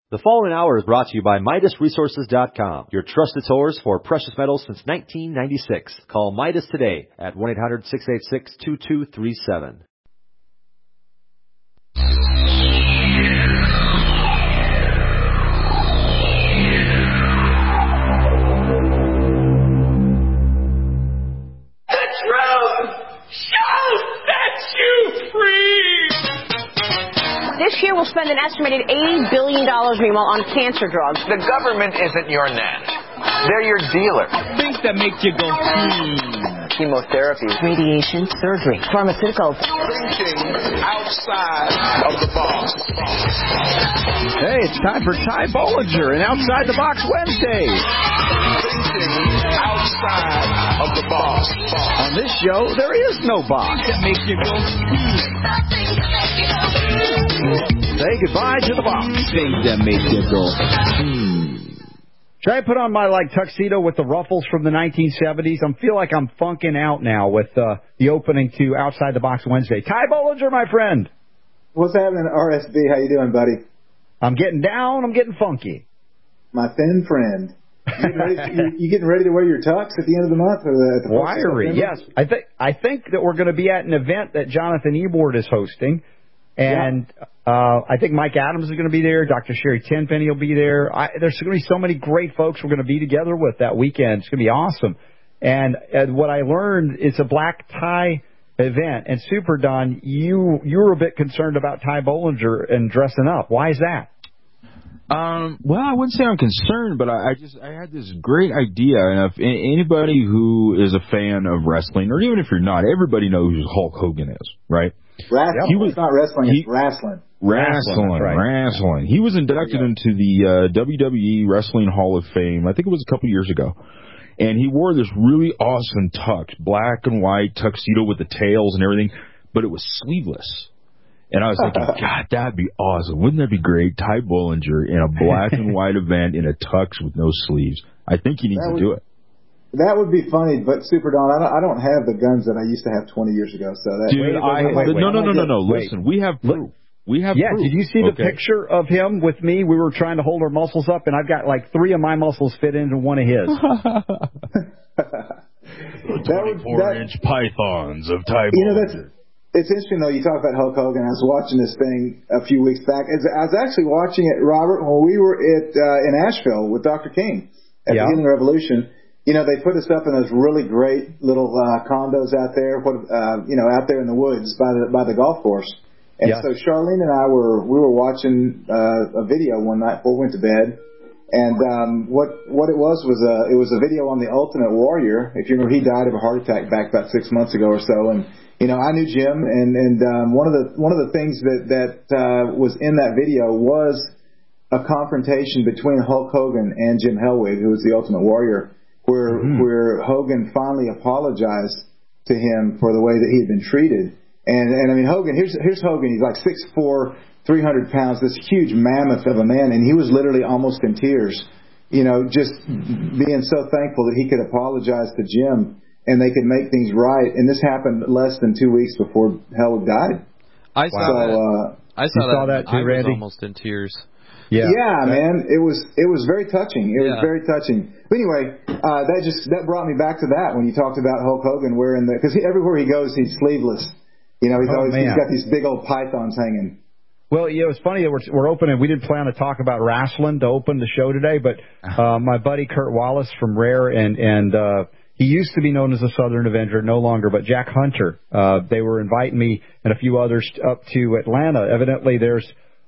The following hour is brought to you by MidasResources.com, your trusted source for precious metals since 1996. Call Midas today at 1-800-686-2237. The truth shall set you free! This year we'll spend an estimated $80 billion, meanwhile, on cancer drugs. The government isn't your nanny. They're your dealer. Things that make you go, Chemotherapy. Radiation, surgery, pharmaceuticals. Thinking outside of the box. Hey, it's time for Ty Bollinger and Outside the Box Wednesday. Thinking outside of the box. On this show, there is no box. That makes you go, Say goodbye to the box. Things that make you go, Should I put on my tuxedo with the ruffles from the 1970s? I feel like I'm funking out now with the opening to Outside the Box Wednesday. Ty Bollinger, my friend. What's happening, RSB? How you doing, buddy? I'm getting down. I'm getting funky. My thin friend. You getting ready to wear your tux at the end of the month? Or at the Wiry, yes. I think that we're going to be at an event that Jonathan Ebord is hosting. And I think Mike Adams is going to be there. Dr. Sherry Tenpenny will be there. There's going to be so many great folks we're going to be together with that weekend. It's going to be awesome. And what I learned, it's a black tie event. And Super Don, you were a bit concerned about Ty Bollinger and dressing up. Why is that? Well, I wouldn't say I'm concerned, but I had this great idea. And if anybody who is a fan of wrestling, or even if you're not, everybody knows who Hulk Hogan is, right? It's not wrestling, it's wrestling. Wrestling. He was inducted into the WWE Wrestling Hall of Fame, I think it was a couple years ago. And he wore this really awesome tux, black and white tuxedo with the tails and everything, but it was sleeveless. And I was thinking, God, that'd be awesome. Wouldn't that be great? Ty Bollinger in a black and white event in a tux with no sleeves. I think he needs to do it. That would be funny, but Super Don, I don't have the guns that I used to have 20 years ago. So that No. Listen, we have proof. Proof. Did you see the picture of him with me? We were trying to hold our muscles up, and I've got 3 of my muscles fit into one of his. 24-inch pythons of Ty Bollinger. It's interesting, though, you talk about Hulk Hogan. I was watching this thing a few weeks back. I was actually watching it, Robert, when we were in Asheville with Dr. King at the Healing Revolution. You know, they put us up in those really great little condos out there, out there in the woods by the golf course. And so Charlene and I we were watching a video one night before we went to bed. And what it was a video on the Ultimate Warrior. If you remember, he died of a heart attack back about 6 months ago or so. And I knew Jim, and one of the things that was in that video was a confrontation between Hulk Hogan and Jim Hellwig, who was the Ultimate Warrior, where Hogan finally apologized to him for the way that he had been treated. And I mean, Hogan, here's Hogan. He's like 6'4", 300 pounds, this huge mammoth of a man, and he was literally almost in tears, just being so thankful that he could apologize to Jim and they could make things right. And this happened less than 2 weeks before Hellwig died. I saw that too, Randy. I was almost in tears. Yeah, man, it was very touching. It was very touching. But anyway, that brought me back to that when you talked about Hulk Hogan wearing because everywhere he goes he's sleeveless. He's got these big old pythons hanging. Well, it's funny that we're opening. We didn't plan to talk about wrestling to open the show today, but my buddy Kurt Wallace from Rare and he used to be known as the Southern Avenger, no longer, but Jack Hunter. They were inviting me and a few others up to Atlanta. Evidently, there's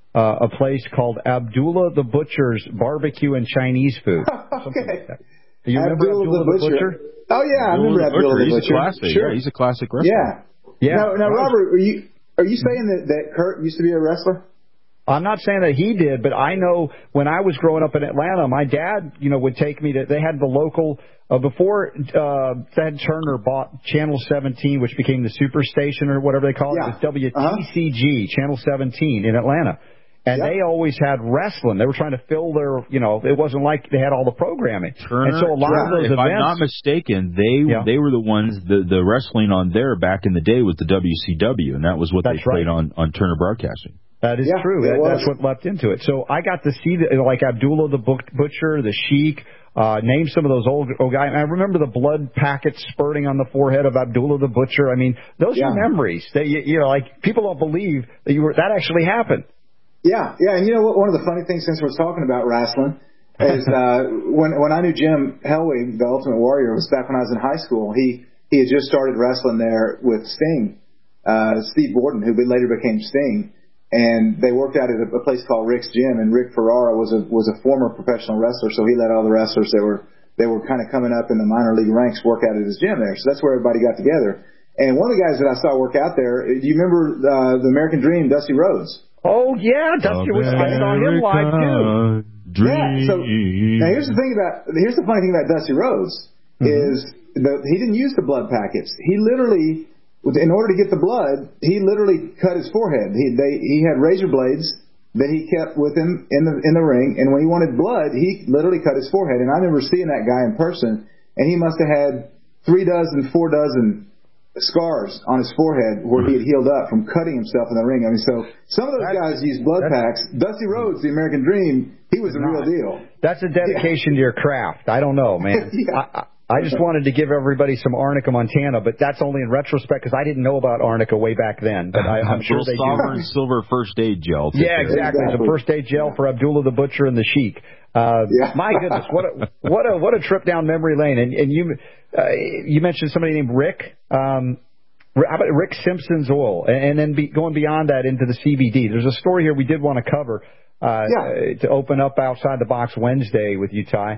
a place called Abdullah the Butcher's Barbecue and Chinese Food. Okay. Do you remember Abdullah the Butcher? Oh, yeah, I remember Abdullah the Butcher. He's a classic. Sure. Yeah, he's a classic wrestler. Yeah. Now, Robert, are you saying that Kurt used to be a wrestler? I'm not saying that he did, but I know when I was growing up in Atlanta, my dad, would take me to. They had the local before Thad Turner bought Channel 17, which became the Superstation or whatever they call it. It was WTCG, Channel 17 in Atlanta. And they always had wrestling. They were trying to fill their, it wasn't like they had all the programming. Turner, and so a lot of those if events, I'm not mistaken, they were the ones, the wrestling on there back in the day was the WCW, and that was what they played on Turner Broadcasting. That is true. That's what leapt into it. So I got to see like Abdullah the Butcher, the Sheik. Name some of those old guys. I remember the blood packets spurting on the forehead of Abdullah the Butcher. I mean, those are memories that like people don't believe that actually happened. Yeah. And you know what? One of the funny things, since we're talking about wrestling, is when I knew Jim Hellwig, the Ultimate Warrior, was back when I was in high school. He had just started wrestling there with Sting, Steve Borden, who later became Sting. And they worked out at a place called Rick's Gym, and Rick Ferrara was a former professional wrestler, so he let all the wrestlers that were kind of coming up in the minor league ranks work out at his gym there. So that's where everybody got together. And one of the guys that I saw work out there, do you remember the American Dream, Dusty Rhodes? Oh yeah, Dusty was on him live too. Yeah. So now here's the funny thing about Dusty Rhodes is he didn't use the blood packets. He literally, in order to get the blood, he literally cut his forehead. He had razor blades that he kept with him in the ring, and when he wanted blood, he literally cut his forehead. And I remember seeing that guy in person, and he must have had 4 dozen scars on his forehead where he had healed up from cutting himself in the ring. I mean, so some of those guys use blood packs. Dusty Rhodes, the American Dream, he was the real deal. That's a dedication to your craft. I don't know, man. I just wanted to give everybody some Arnica, Montana, but that's only in retrospect because I didn't know about Arnica way back then. But I'm sure they do. Silver first aid gel. Yeah, exactly. It's a first aid gel for Abdullah the Butcher and the Sheik. My goodness, what a trip down memory lane. And you mentioned somebody named Rick. How about Rick Simpson's Oil? And then going beyond that into the CBD. There's a story here we did want to cover to open up Outside the Box Wednesday with you, Ty.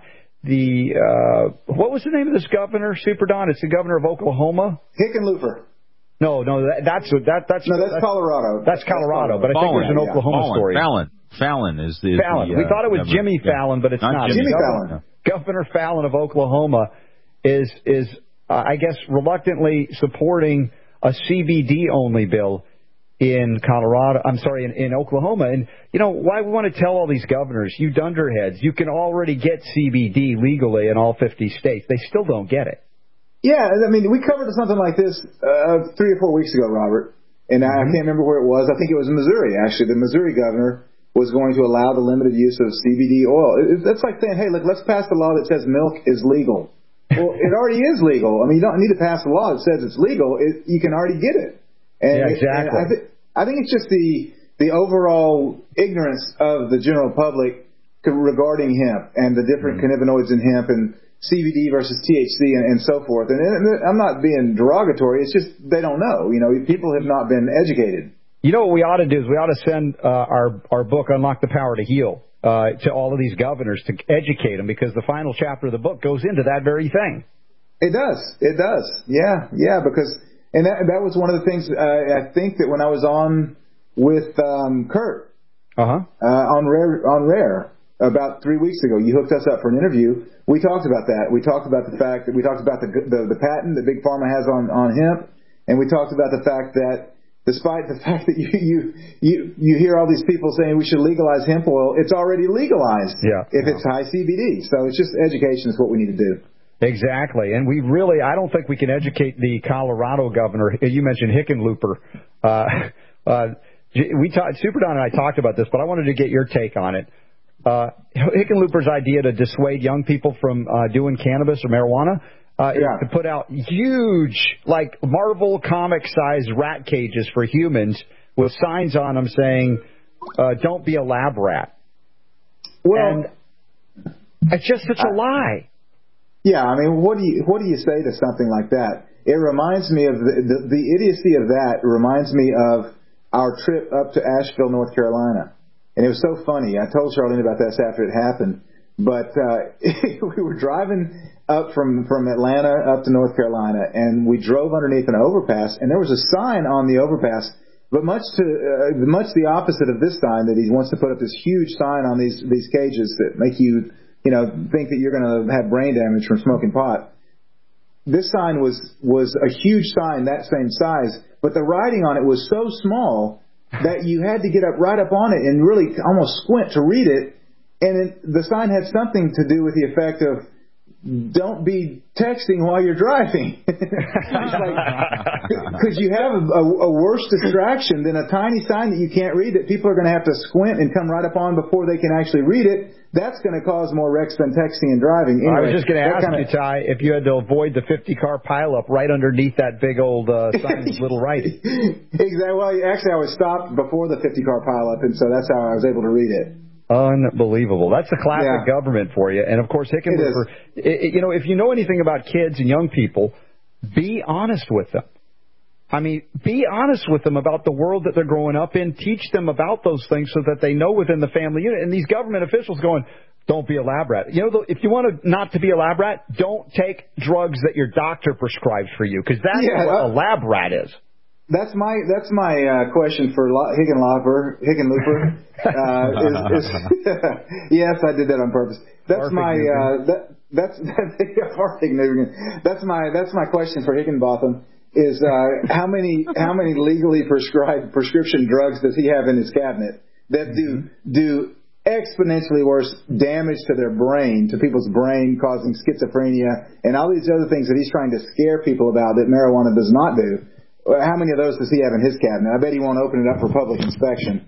What was the name of this governor, Super Don? It's the governor of Oklahoma. Hickenlooper. No, that's Colorado. That's Colorado, but I think there's an Oklahoma story. Fallon is the Fallon. We thought it was Jimmy Fallon, but it's not. Jimmy Fallon. Governor Fallon of Oklahoma is I guess reluctantly supporting a CBD only bill in Oklahoma. And, why we want to tell all these governors, you dunderheads, you can already get CBD legally in all 50 states. They still don't get it. Yeah, I mean, we covered something like this 3 or 4 weeks ago, Robert, and I can't remember where it was. I think it was in Missouri, actually. The Missouri governor was going to allow the limited use of CBD oil. That's like saying, hey, look, let's pass a law that says milk is legal. Well, it already is legal. I mean, you don't need to pass a law that says it's legal. You can already get it. And exactly. I think it's just the overall ignorance of the general public regarding hemp and the different cannabinoids in hemp and CBD versus THC and so forth. And I'm not being derogatory. It's just they don't know. People have not been educated. What we ought to do is we ought to send our book, Unlock the Power to Heal, to all of these governors to educate them, because the final chapter of the book goes into that very thing. It does. Yeah, because and that was one of the things I think that when I was on with Kurt on Rare about 3 weeks ago, you hooked us up for an interview. We talked about that. We talked about the fact that the patent that Big Pharma has on hemp, and we talked about the fact that despite the fact that you hear all these people saying we should legalize hemp oil, it's already legalized if it's high CBD. So it's just education is what we need to do. Exactly. And I don't think we can educate the Colorado governor. You mentioned Hickenlooper. Super Don and I talked about this, but I wanted to get your take on it. Hickenlooper's idea to dissuade young people from doing cannabis or marijuana is to put out huge, like Marvel comic-sized rat cages for humans with signs on them saying, don't be a lab rat. Well, and it's just such a lie. Yeah, I mean, what do you say to something like that? It reminds me of the idiocy of that. Reminds me of our trip up to Asheville, North Carolina, and it was so funny. I told Charlene about this after it happened, but we were driving up from Atlanta up to North Carolina, and we drove underneath an overpass, and there was a sign on the overpass, but much the opposite of this sign, that he wants to put up this huge sign on these cages that make you think that you're going to have brain damage from smoking pot. This sign was a huge sign, that same size, but the writing on it was so small that you had to get right up on it and really almost squint to read it. And the sign had something to do with the effect of don't be texting while you're driving. Because you have a worse distraction than a tiny sign that you can't read that people are going to have to squint and come right up on before they can actually read it. That's going to cause more wrecks than texting and driving. Anyway, I was just going to ask you, Ty, if you had to avoid the 50-car pileup right underneath that big old sign with little writing. Exactly. Well, actually, I was stopped before the 50-car pileup, and so that's how I was able to read it. Unbelievable. That's the classic government for you. And, of course, Hickenlooper, if you know anything about kids and young people, be honest with them. I mean, be honest with them about the world that they're growing up in. Teach them about those things so that they know within the family unit. And these government officials going, don't be a lab rat. If you want to not to be a lab rat, don't take drugs that your doctor prescribes for you, because that's what a lab rat is. That's my question for Hickenlooper. Yes, I did that on purpose. That's my question for Higginbotham. Is how many legally prescribed prescription drugs does he have in his cabinet that do exponentially worse damage to their brain, to people's brain, causing schizophrenia and all these other things that he's trying to scare people about that marijuana does not do? How many of those does he have in his cabinet? I bet he won't open it up for public inspection.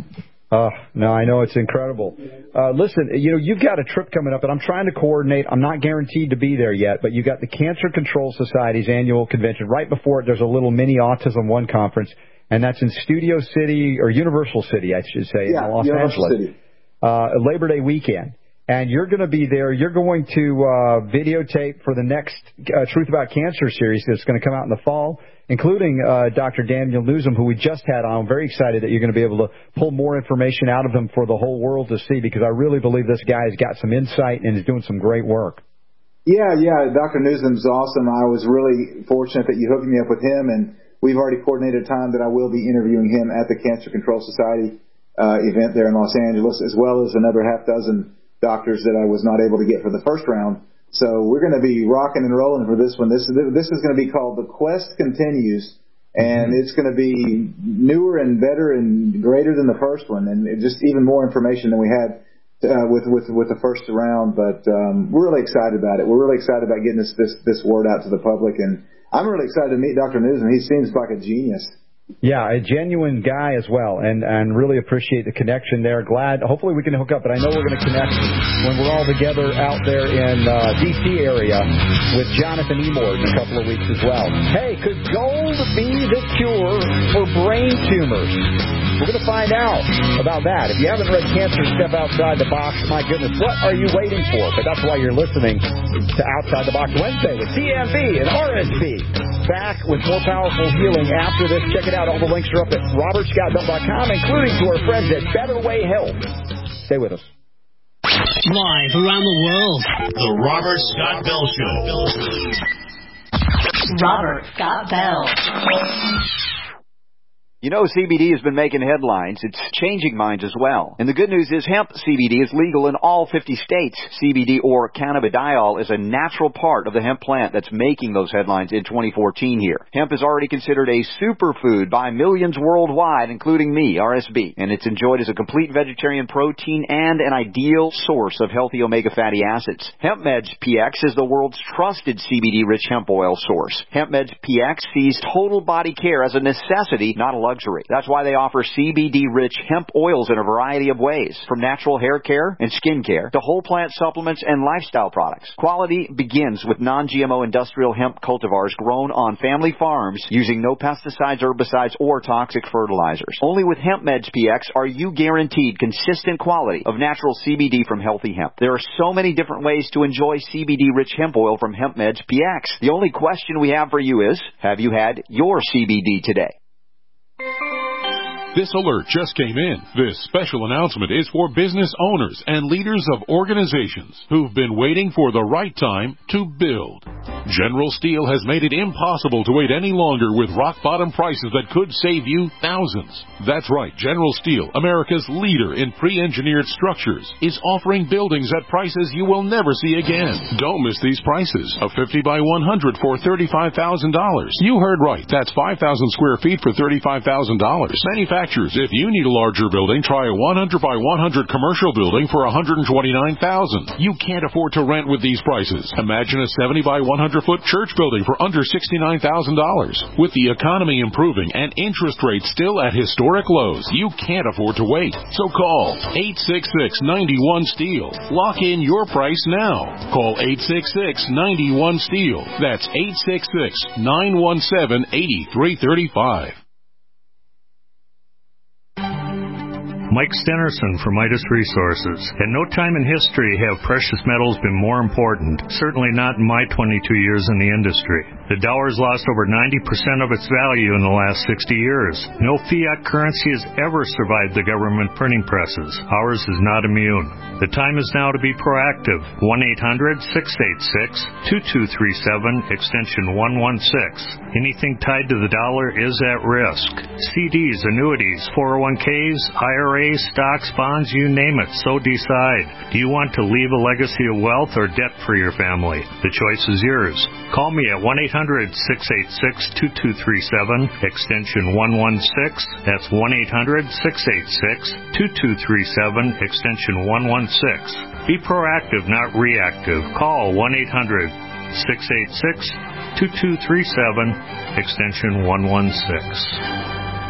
No, I know, it's incredible. Listen, you've got a trip coming up, and I'm trying to coordinate. I'm not guaranteed to be there yet, but you got the Cancer Control Society's annual convention. Right before it, there's a little mini Autism One conference, and that's in Studio City, or Universal City, I should say, in Los Angeles. Labor Day weekend. And you're going to be there. You're going to videotape for the next Truth About Cancer series that's going to come out in the fall, including Dr. Daniel Newsom, who we just had on. I'm very excited that you're going to be able to pull more information out of him for the whole world to see, because I really believe this guy's got some insight and is doing some great work. Yeah, Dr. Newsom's awesome. I was really fortunate that you hooked me up with him, and we've already coordinated a time that I will be interviewing him at the Cancer Control Society event there in Los Angeles, as well as another half dozen doctors that I was not able to get for the first round. So we're going to be rocking and rolling for this one. This is going to be called The Quest Continues, and it's going to be newer and better and greater than the first one, and just even more information than we had with the first round. But we're really excited about it. We're really excited about getting this word out to the public, and I'm really excited to meet Dr. Newsom. He seems like a genius. Yeah, a genuine guy as well, and really appreciate the connection there. Glad, hopefully we can hook up, but I know we're going to connect when we're all together out there in D.C. area with Jonathan Emord in a couple of weeks as well. Hey, could gold be the cure for brain tumors? We're going to find out about that. If you haven't read Cancer Step Outside the Box, my goodness, what are you waiting for? But that's why you're listening to Outside the Box Wednesday with TMB and RSP. Back with more powerful healing after this. Check it out. All the links are up at robertscottbell.com, including to our friends at Better Way Health. Stay with us. Live around the world, The Robert Scott Bell Show. Robert Scott Bell. You know, CBD has been making headlines. It's changing minds as well. And the good news is hemp CBD is legal in all 50 states. CBD, or cannabidiol, is a natural part of the hemp plant that's making those headlines in 2014 here. Hemp is already considered a superfood by millions worldwide, including me, RSB. And it's enjoyed as a complete vegetarian protein and an ideal source of healthy omega fatty acids. HempMeds PX is the world's trusted CBD-rich hemp oil source. HempMeds PX sees total body care as a necessity, not a luxury. That's why they offer CBD-rich hemp oils in a variety of ways, from natural hair care and skin care to whole plant supplements and lifestyle products. Quality begins with non-GMO industrial hemp cultivars grown on family farms using no pesticides, herbicides, or toxic fertilizers. Only with HempMeds PX are you guaranteed consistent quality of natural CBD from healthy hemp. There are so many different ways to enjoy CBD-rich hemp oil from HempMeds PX. The only question we have for you is, have you had your CBD today? This alert just came in. This special announcement is for business owners and leaders of organizations who've been waiting for the right time to build. General Steel has made it impossible to wait any longer with rock-bottom prices that could save you thousands. That's right, General Steel, America's leader in pre-engineered structures, is offering buildings at prices you will never see again. Don't miss these prices. A 50 by 100 for $35,000. You heard right. That's 5,000 square feet for $35,000. Manufactured manufacturers. If you need a larger building, try a 100 by 100 commercial building for $129,000. You can't afford to rent with these prices. Imagine a 70 by 100 foot church building for under $69,000. With the economy improving and interest rates still at historic lows, you can't afford to wait. So call 866-91-STEEL. Lock in your price now. Call 866-91-STEEL. That's 866-917-8335. Mike Stenerson from Midas Resources. At no time in history have precious metals been more important, certainly not in my 22 years in the industry. The dollar's lost over 90% of its value in the last 60 years. No fiat currency has ever survived the government printing presses. Ours is not immune. The time is now to be proactive. 1-800-686-2237, extension 116. Anything tied to the dollar is at risk. CDs, annuities, 401ks, IRAs, stocks, bonds, you name it, so decide. Do you want to leave a legacy of wealth or debt for your family? The choice is yours. Call me at 1-800-686-2237, extension 116. That's 1-800-686-2237, extension 116. Be proactive, not reactive. Call 1-800-686-2237, extension 116.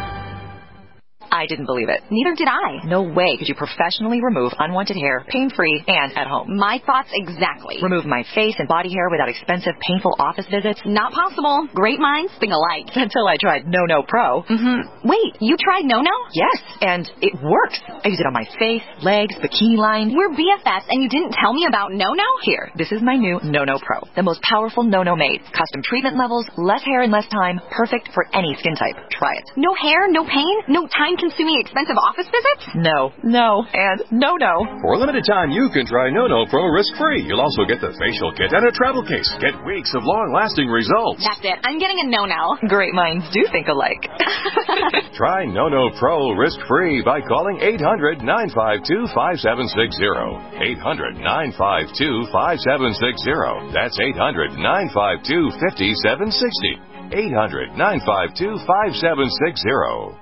I didn't believe it. Neither did I. No way could you professionally remove unwanted hair, pain-free, and at home. My thoughts exactly. Remove my face and body hair without expensive, painful office visits? Not possible. Great minds think alike. Until I tried No Pro. Mm-hmm. Wait, you tried No? Yes, and it works. I use it on my face, legs, bikini line. We're BFFs, and you didn't tell me about No? Here, this is my new No Pro. The most powerful No made. Custom treatment levels, less hair in less time, perfect for any skin type. Try it. No hair, no pain, no time-consuming expensive office visits? No, and no. For a limited time, you can try No Pro risk-free. You'll also get the facial kit and a travel case. Get weeks of long-lasting results. That's it. I'm getting a No. Great minds do think alike. Try No Pro risk-free by calling 800-952-5760. 800-952-5760. That's 800-952-5760. 800-952-5760.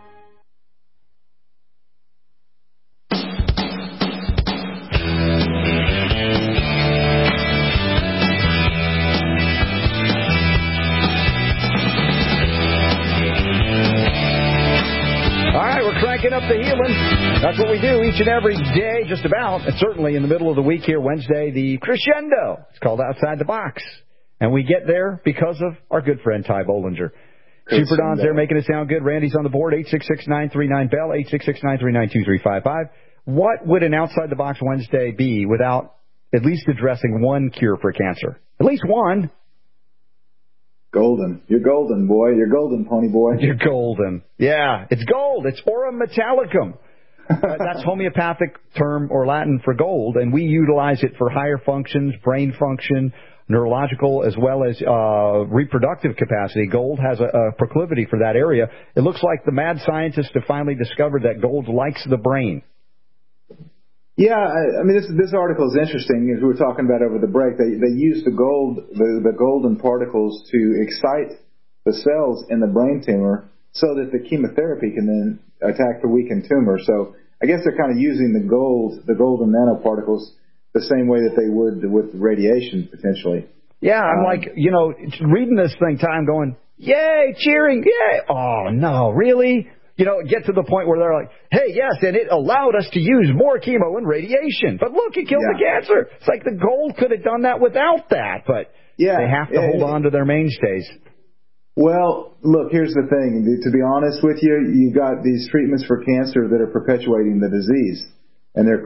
Cranking up the healing. That's what we do each and every day, just about. And certainly in the middle of the week here, Wednesday, the crescendo. It's called Outside the Box. And we get there because of our good friend Ty Bollinger. Super Don's there making it sound good. Randy's on the board, 866-939-BELL, 866-939-2355. What would an Outside the Box Wednesday be without at least addressing one cure for cancer? At least one. Golden. You're golden, boy. You're golden, pony boy. You're golden. Yeah, it's gold. It's aurum metallicum. That's homeopathic term or Latin for gold, and we utilize it for higher functions, brain function, neurological, as well as reproductive capacity. Gold has a proclivity for that area. It looks like the mad scientists have finally discovered that gold likes the brain. Yeah, I mean, this article is interesting. As we were talking about over the break, they use the golden particles to excite the cells in the brain tumor so that the chemotherapy can then attack the weakened tumor. So I guess they're kind of using the golden nanoparticles the same way that they would with radiation, potentially. Yeah, I'm reading this thing, Tom, going, yay, cheering, yay. Oh, no, really? Get to the point where they're like, hey, yes, and it allowed us to use more chemo and radiation. But look, it killed the cancer. It's like the gold could have done that without that. But they have to hold on to their mainstays. Well, look, here's the thing. To be honest with you, you've got these treatments for cancer that are perpetuating the disease. And they're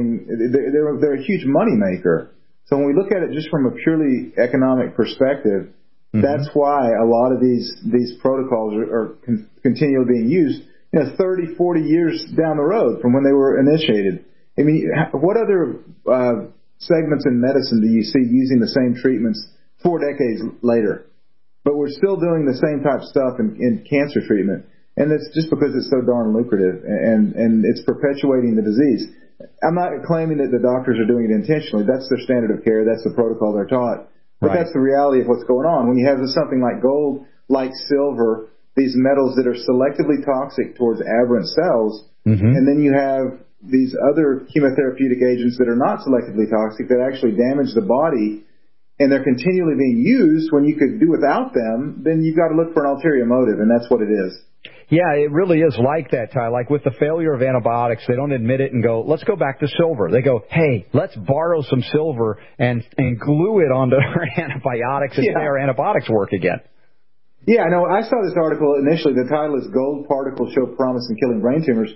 a huge moneymaker. So when we look at it just from a purely economic perspective, that's why a lot of these protocols are continually being used, 30, 40 years down the road from when they were initiated. I mean, what other segments in medicine do you see using the same treatments 4 decades later? But we're still doing the same type of stuff in cancer treatment. And it's just because it's so darn lucrative and it's perpetuating the disease. I'm not claiming that the doctors are doing it intentionally. That's their standard of care. That's the protocol they're taught. But that's the reality of what's going on. When you have something like gold, like silver, these metals that are selectively toxic towards aberrant cells, and then you have these other chemotherapeutic agents that are not selectively toxic that actually damage the body, and they're continually being used when you could do without them, then you've got to look for an ulterior motive, and that's what it is. Yeah, it really is like that, Ty. Like with the failure of antibiotics, they don't admit it and go, let's go back to silver. They go, hey, let's borrow some silver and glue it onto our antibiotics and say our antibiotics work again. Yeah, I know. I saw this article initially. The title is "Gold Particles Show Promise in Killing Brain Tumors."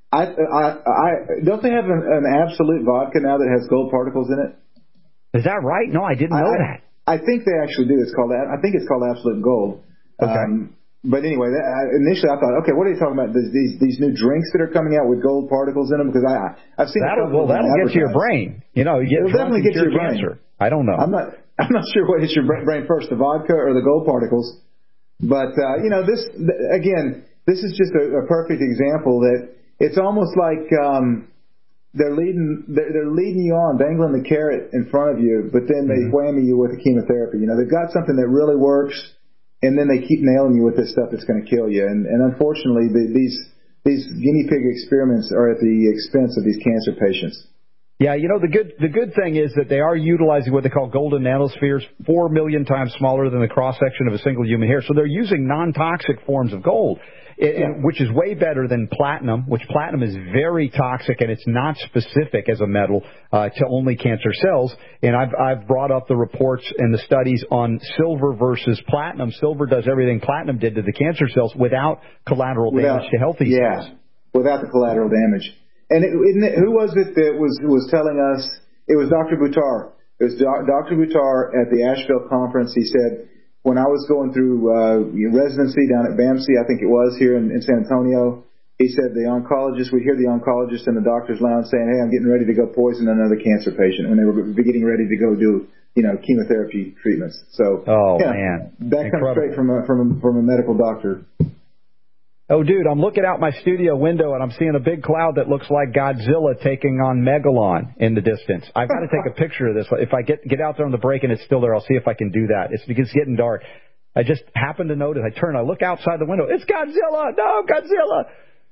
Don't they have an Absolute vodka now that has gold particles in it? Is that right? No, I didn't know that. I think they actually do. I think it's called Absolute Gold. Okay. But anyway, initially I thought, okay, what are you talking about? These new drinks that are coming out with gold particles in them? Because I've seen that'll get to your brain. You know, you get definitely get to your cancer. Brain. I don't know. I'm not sure what hits your brain first, the vodka or the gold particles. But this is just a perfect example that it's almost like they're leading you on, dangling the carrot in front of you, but then they whammy you with the chemotherapy. You know, they've got something that really works, and then they keep nailing you with this stuff that's going to kill you. And unfortunately, these guinea pig experiments are at the expense of these cancer patients. Yeah, you know, the good thing is that they are utilizing what they call golden nanospheres, 4 million times smaller than the cross-section of a single human hair. So they're using non-toxic forms of gold, which is way better than platinum, which platinum is very toxic, and it's not specific as a metal to only cancer cells. And I've brought up the reports and the studies on silver versus platinum. Silver does everything platinum did to the cancer cells without collateral damage to healthy cells. Yeah, without the collateral damage. And who was it that was telling us? It was Dr. Buttar. It was Dr. Buttar at the Asheville conference. He said, when I was going through residency down at BAMC, I think it was here in San Antonio, he said the oncologist, we hear the oncologist in the doctor's lounge saying, hey, I'm getting ready to go poison another cancer patient when they were getting ready to go do chemotherapy treatments. So, man, that comes straight from a medical doctor. Oh, dude, I'm looking out my studio window, and I'm seeing a big cloud that looks like Godzilla taking on Megalon in the distance. I've got to take a picture of this. If I get out there on the break and it's still there, I'll see if I can do that. It's getting dark. I just happened to notice. I look outside the window. It's Godzilla! No, Godzilla!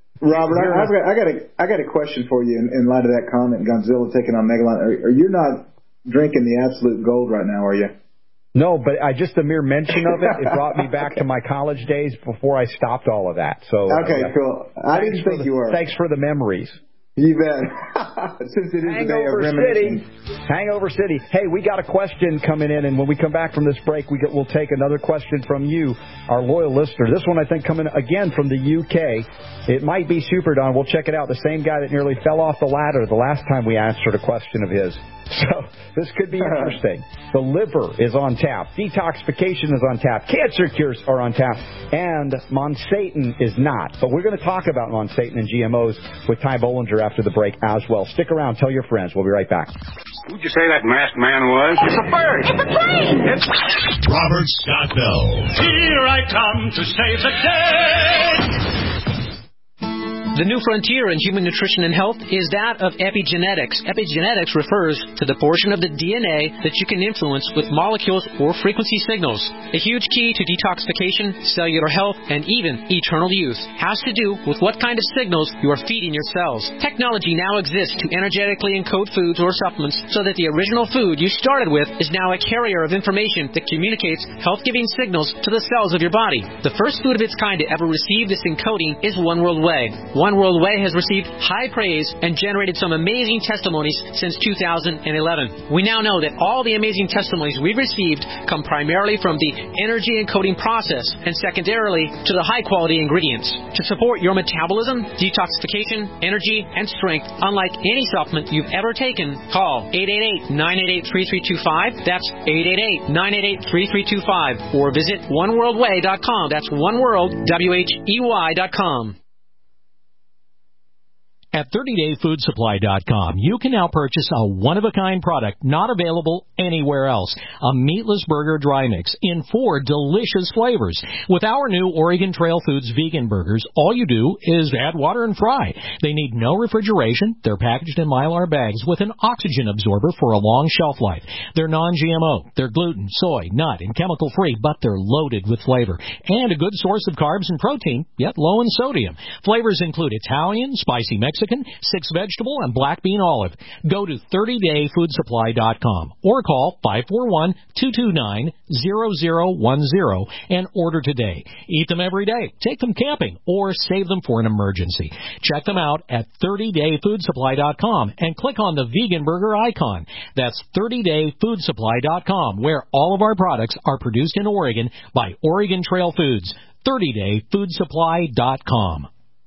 Robert, I got a question for you in light of that comment, Godzilla taking on Megalon. Are you not drinking the Absolute Gold right now, are you? No, but just the mere mention of it brought me back to my college days before I stopped all of that. So okay, cool. I didn't think you were. Thanks for the memories. You bet. Since it is a day of reminiscing. Hangover City. Hey, we got a question coming in, and when we come back from this break, we'll take another question from you, our loyal listener. This one, I think, coming again from the UK. It might be Super Don. We'll check it out. The same guy that nearly fell off the ladder the last time we answered a question of his. So this could be interesting. The liver is on tap. Detoxification is on tap. Cancer cures are on tap. And Monsatan is not. But we're going to talk about Monsatan and GMOs with Ty Bollinger after the break as well. Stick around. Tell your friends. We'll be right back. Who'd you say that masked man was? It's a bird. It's a plane. It's Robert Scott Bell. Here I come to save the day. The new frontier in human nutrition and health is that of epigenetics. Epigenetics refers to the portion of the DNA that you can influence with molecules or frequency signals. A huge key to detoxification, cellular health, and even eternal youth has to do with what kind of signals you are feeding your cells. Technology now exists to energetically encode foods or supplements so that the original food you started with is now a carrier of information that communicates health-giving signals to the cells of your body. The first food of its kind to ever receive this encoding is One World Whey. One World Whey has received high praise and generated some amazing testimonies since 2011. We now know that all the amazing testimonies we've received come primarily from the energy encoding process and secondarily to the high-quality ingredients. To support your metabolism, detoxification, energy, and strength, unlike any supplement you've ever taken, call 888-988-3325. That's 888-988-3325. Or visit oneworldwhey.com. That's oneworld, WHEY.com. At 30dayfoodsupply.com, you can now purchase a one-of-a-kind product not available anywhere else. A meatless burger dry mix in 4 delicious flavors. With our new Oregon Trail Foods vegan burgers, all you do is add water and fry. They need no refrigeration. They're packaged in Mylar bags with an oxygen absorber for a long shelf life. They're non-GMO. They're gluten, soy, nut, and chemical-free, but they're loaded with flavor. And a good source of carbs and protein, yet low in sodium. Flavors include Italian, spicy Mexican, 6 vegetable, and black bean olive. Go to 30dayfoodsupply.com or call 541-229-0010 and order today. Eat them every day, take them camping, or save them for an emergency. Check them out at 30dayfoodsupply.com and click on the vegan burger icon. That's 30dayfoodsupply.com, where all of our products are produced in Oregon by Oregon Trail Foods. 30dayfoodsupply.com.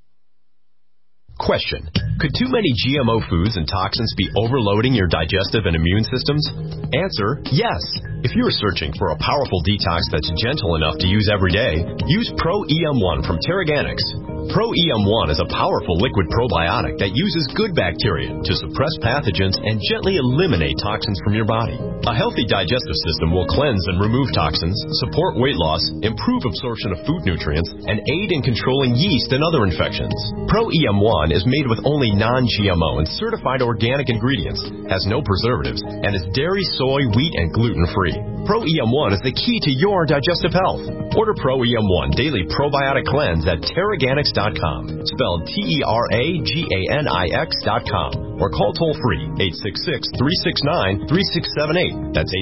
Question: could too many GMO foods and toxins be overloading your digestive and immune systems? Answer: yes. If you're searching for a powerful detox that's gentle enough to use every day, use Pro-EM1 from Teraganix. Pro-EM1 is a powerful liquid probiotic that uses good bacteria to suppress pathogens and gently eliminate toxins from your body. A healthy digestive system will cleanse and remove toxins, support weight loss, improve absorption of food nutrients, and aid in controlling yeast and other infections. Pro-EM1 is made with only non-GMO and certified organic ingredients, has no preservatives, and is dairy, soy, wheat, and gluten-free. Pro-EM1 is the key to your digestive health. Order Pro-EM1 Daily Probiotic Cleanse at Teraganix.com, spelled Teraganix.com, or call toll-free 866-369-3678. That's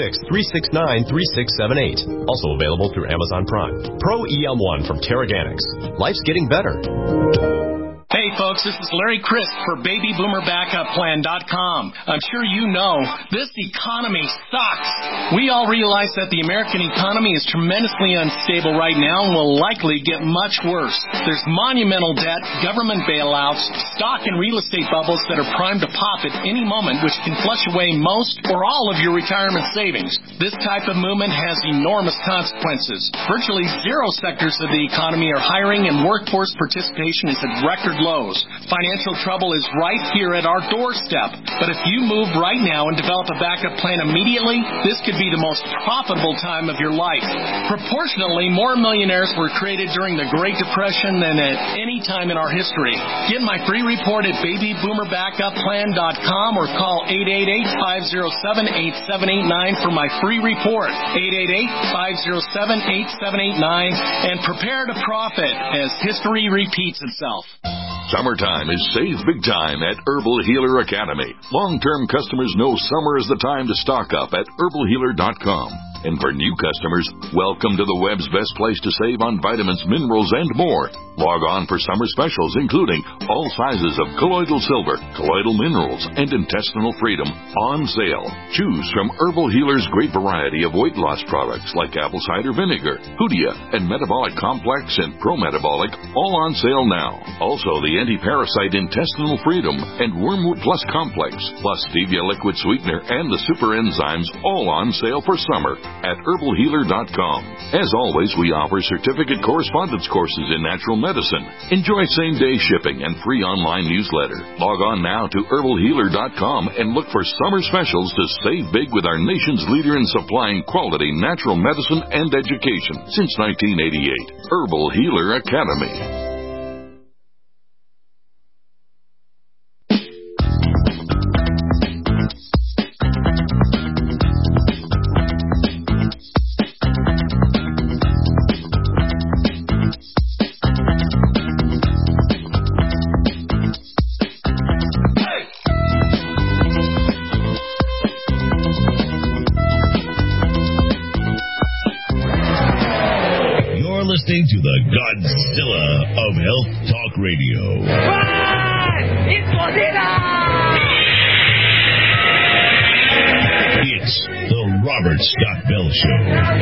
866-369-3678. Also available through Amazon Prime. Pro-EM1 from Teraganix. Life's getting better. Hey folks, this is Larry Crisp for BabyBoomerBackupPlan.com. I'm sure you know, this economy sucks. We all realize that the American economy is tremendously unstable right now and will likely get much worse. There's monumental debt, government bailouts, stock and real estate bubbles that are primed to pop at any moment, which can flush away most or all of your retirement savings. This type of movement has enormous consequences. Virtually zero sectors of the economy are hiring, and workforce participation is at record lows. Financial trouble is right here at our doorstep. But if you move right now and develop a backup plan immediately, this could be the most profitable time of your life. Proportionally, more millionaires were created during the Great Depression than at any time in our history. Get my free report at BabyBoomerBackupPlan.com or call 888-507-8789 for my free report. 888-507-8789 and prepare to profit as history repeats itself. Summertime is save big time at Herbal Healer Academy. Long-term customers know summer is the time to stock up at herbalhealer.com. And for new customers, welcome to the web's best place to save on vitamins, minerals, and more. Log on for summer specials, including all sizes of colloidal silver, colloidal minerals, and intestinal freedom on sale. Choose from Herbal Healer's great variety of weight loss products like apple cider vinegar, Hoodia, and Metabolic Complex and Pro-Metabolic, all on sale now. Also, the anti-parasite intestinal freedom and Wormwood Plus Complex, plus stevia liquid sweetener and the super enzymes, all on sale for summer at herbalhealer.com. As always, we offer certificate correspondence courses in natural medicine. Enjoy same-day shipping and free online newsletter. Log on now to herbalhealer.com and look for summer specials to save big with our nation's leader in supplying quality natural medicine and education since 1988. Herbal Healer Academy. Listening to the Godzilla of Health Talk Radio. It's Godzilla! It's the Robert Scott Bell Show.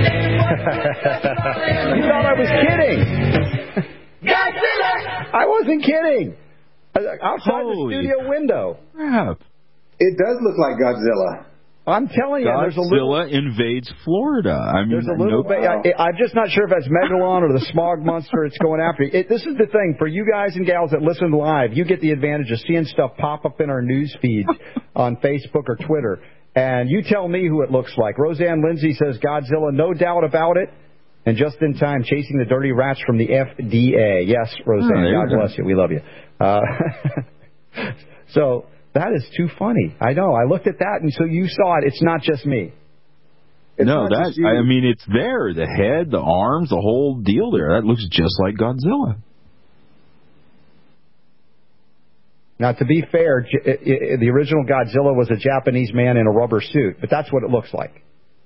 You thought I was kidding. Godzilla! I wasn't kidding. Outside the studio window. Crap. It does look like Godzilla. I'm telling you, there's a little... Godzilla invades Florida. I mean, there's a little bit... I'm just not sure if that's Megalon or the smog monster it's going after. This is the thing. For you guys and gals that listen live, you get the advantage of seeing stuff pop up in our news feeds on Facebook or Twitter. And you tell me who it looks like. Roseanne Lindsay says Godzilla, no doubt about it. And just in time, chasing the dirty rats from the FDA. Yes, Roseanne, God bless you. We love you. So... that is too funny. I know. I looked at that, and so you saw it. It's not just me. I mean, it's there. The head, the arms, the whole deal there. That looks just like Godzilla. Now, to be fair, the original Godzilla was a Japanese man in a rubber suit, but that's what it looks like.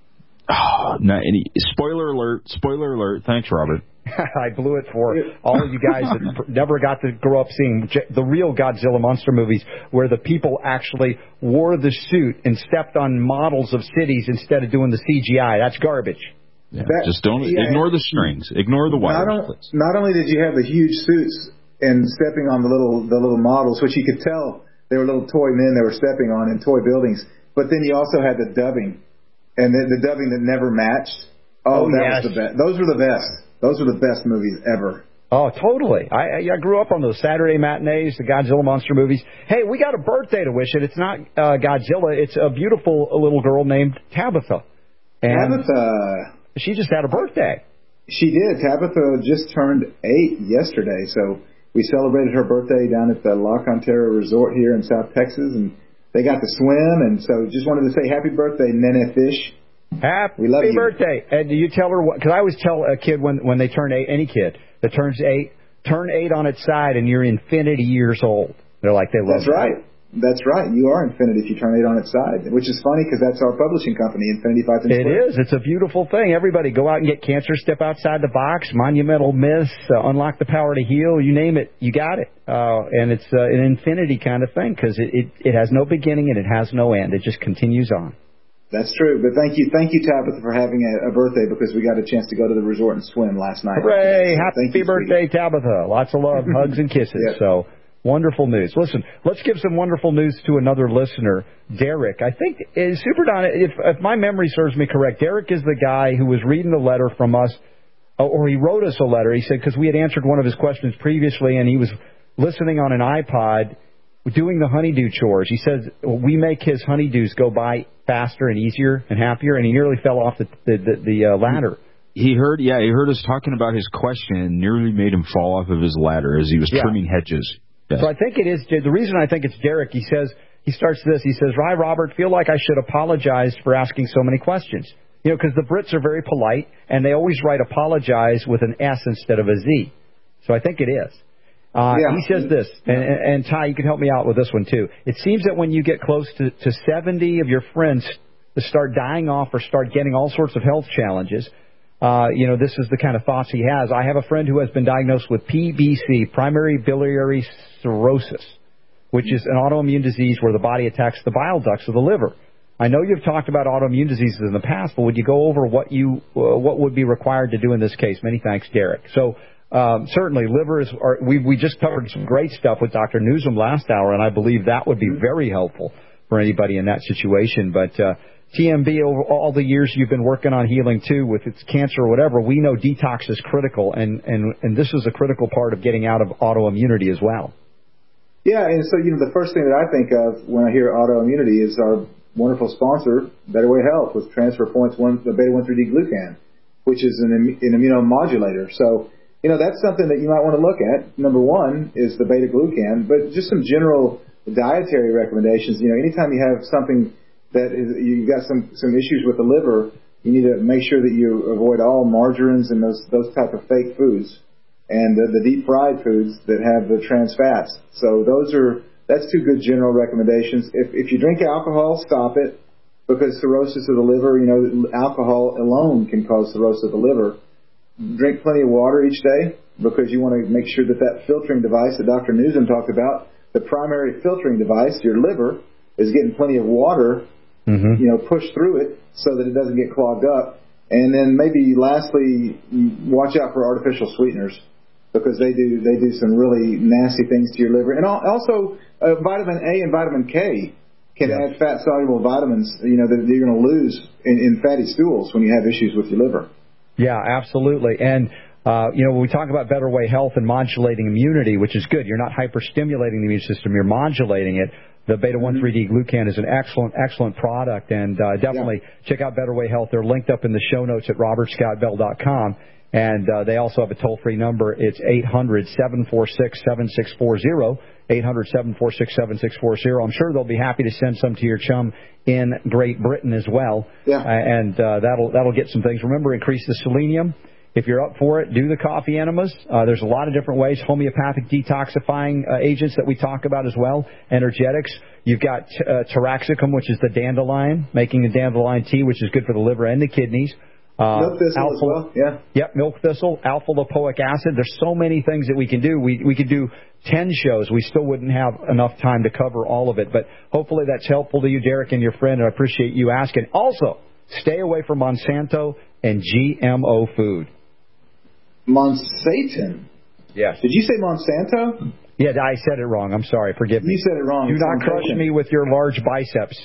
Oh, no, spoiler alert. Thanks, Robert. I blew it for all of you guys that never got to grow up seeing the real Godzilla monster movies where the people actually wore the suit and stepped on models of cities instead of doing the CGI. That's garbage. Yeah, just don't ignore the strings. Ignore the wires. Not only did you have the huge suits and stepping on the little models, which you could tell they were little toy men they were stepping on in toy buildings, but then you also had the dubbing. And the dubbing that never matched. Was the best. Those were the best. Those were the best movies ever. Oh, totally. I grew up on those Saturday matinees, the Godzilla monster movies. Hey, we got a birthday to wish it. It's not Godzilla. It's a beautiful little girl named Tabitha. And Tabitha. She just had a birthday. She did. Tabitha just turned 8 yesterday. So we celebrated her birthday down at the La Cantera Resort here in South Texas, and they got to swim, and so just wanted to say happy birthday, Nene Fish. Happy birthday. And do you tell her what? Because I always tell a kid when they turn 8, any kid that turns 8, turn 8 on its side, and you're infinity years old. They're like, they love That's right. That's right. You are infinity if you turn 8 on its side, which is funny because that's our publishing company, Infinity 5 It is. It's a beautiful thing. Everybody go out and get cancer, step outside the box, monumental myths, unlock the power to heal, you name it, you got it. And it's an infinity kind of thing because it has no beginning and it has no end. It just continues on. That's true. But thank you, Tabitha, for having a birthday because we got a chance to go to the resort and swim last night. Hooray! Happy birthday, Tabitha. Lots of love, hugs, and kisses. Yep. So... wonderful news. Listen, let's give some wonderful news to another listener, Derek. I think, Super Don, if my memory serves me correct, Derek is the guy who was reading the letter from us, or he wrote us a letter. He said, because we had answered one of his questions previously, and he was listening on an iPod doing the honeydew chores. He says we make his honeydews go by faster and easier and happier, and he nearly fell off the ladder. He heard us talking about his question and nearly made him fall off of his ladder as he was trimming hedges. Yes. So I think it is, the reason I think it's Derek, he starts this, he says, "Hi, Robert, feel like I should apologize for asking so many questions." You know, because the Brits are very polite, and they always write apologize with an S instead of a Z. So I think it is. He says this, and Ty, you can help me out with this one too. It seems that when you get close to 70 of your friends start dying off or start getting all sorts of health challenges, this is the kind of thoughts he has. I have a friend who has been diagnosed with PBC, primary biliary cirrhosis, which is an autoimmune disease where the body attacks the bile ducts of the liver. I know you've talked about autoimmune diseases in the past, but would you go over what would be required to do in this case? Many thanks, Derek. So certainly, we just covered some great stuff with Dr. Newsom last hour, and I believe that would be very helpful for anybody in that situation. But TMB, over all the years you've been working on healing too, with its cancer or whatever, we know detox is critical, and this is a critical part of getting out of autoimmunity as well. Yeah, and so the first thing that I think of when I hear autoimmunity is our wonderful sponsor, Better Way Health, with Transfer Points the beta-1,3-D-glucan, which is an immunomodulator. So that's something that you might want to look at. Number one is the beta-glucan, but just some general dietary recommendations. Anytime you have something that you got some issues with the liver, you need to make sure that you avoid all margarines and those type of fake foods, and the deep fried foods that have the trans fats. So that's two good general recommendations. If you drink alcohol, stop it, because cirrhosis of the liver, alcohol alone can cause cirrhosis of the liver. Drink plenty of water each day, because you want to make sure that filtering device that Dr. Newsom talked about, the primary filtering device, your liver, is getting plenty of water push through it so that it doesn't get clogged up. And then maybe lastly, watch out for artificial sweeteners, because they do some really nasty things to your liver. And also vitamin A and vitamin K can add fat-soluble vitamins, that you're going to lose in fatty stools when you have issues with your liver. Yeah, absolutely. And, when we talk about Better Way Health and modulating immunity, which is good, you're not hyperstimulating the immune system, you're modulating it. The beta-1,3-D glucan is an excellent product, and definitely check out Better Way Health. They're linked up in the show notes at robertscottbell.com, and they also have a toll-free number. It's 800-746-7640, 800-746-7640. I'm sure they'll be happy to send some to your chum in Great Britain as well, and that'll get some things. Remember, increase the selenium. If you're up for it, do the coffee enemas. There's a lot of different ways. Homeopathic detoxifying agents that we talk about as well. Energetics. You've got taraxacum, which is the dandelion, making a dandelion tea, which is good for the liver and the kidneys. Milk thistle as well, yeah. Yep, milk thistle, alpha-lipoic acid. There's so many things that we can do. We could do 10 shows. We still wouldn't have enough time to cover all of it. But hopefully that's helpful to you, Derek, and your friend, and I appreciate you asking. Also, stay away from Monsanto and GMO food. Monsanto? Yes. Did you say Monsanto? Yeah, I said it wrong. I'm sorry. Forgive me. You said it wrong. Do not crush me with your large biceps.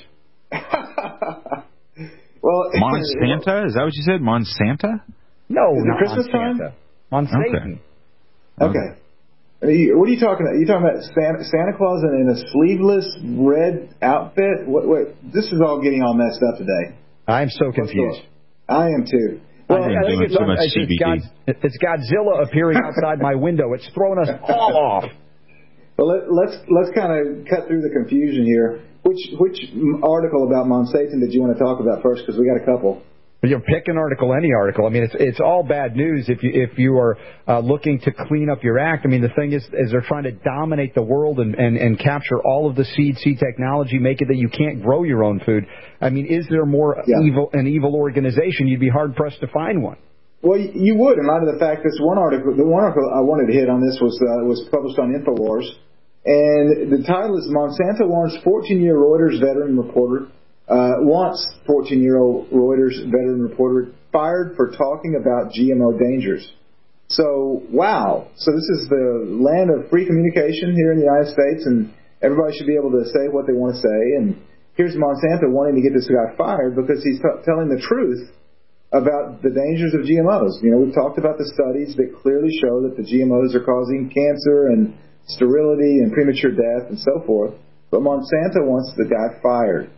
Well, Monsanto? Is that what you said? Monsanto? No, not Christmas Monsanto. Time? Monsanto. Okay. What are you talking about? Are you talking about Santa Claus in a sleeveless red outfit? What? This is all getting all messed up today. I'm so confused. I am too. Well, I think it's Godzilla appearing outside my window. It's throwing us all off. Well, let's kind of cut through the confusion here. Which article about Monsanto did you want to talk about first? Because we got a couple. Pick an article, any article. I mean, it's all bad news if you are looking to clean up your act. I mean, the thing is they're trying to dominate the world and capture all of the seed technology, make it that you can't grow your own food. I mean, is there an evil organization? You'd be hard pressed to find one. Well, you would, in light of the fact the one article I wanted to hit on this was published on InfoWars, and the title is Monsanto warns 14-year Reuters veteran reporter. Wants 14-year-old Reuters veteran reporter fired for talking about GMO dangers. So, wow. So this is the land of free communication here in the United States, and everybody should be able to say what they want to say. And here's Monsanto wanting to get this guy fired because he's telling the truth about the dangers of GMOs. We've talked about the studies that clearly show that the GMOs are causing cancer and sterility and premature death and so forth. But Monsanto wants the guy fired.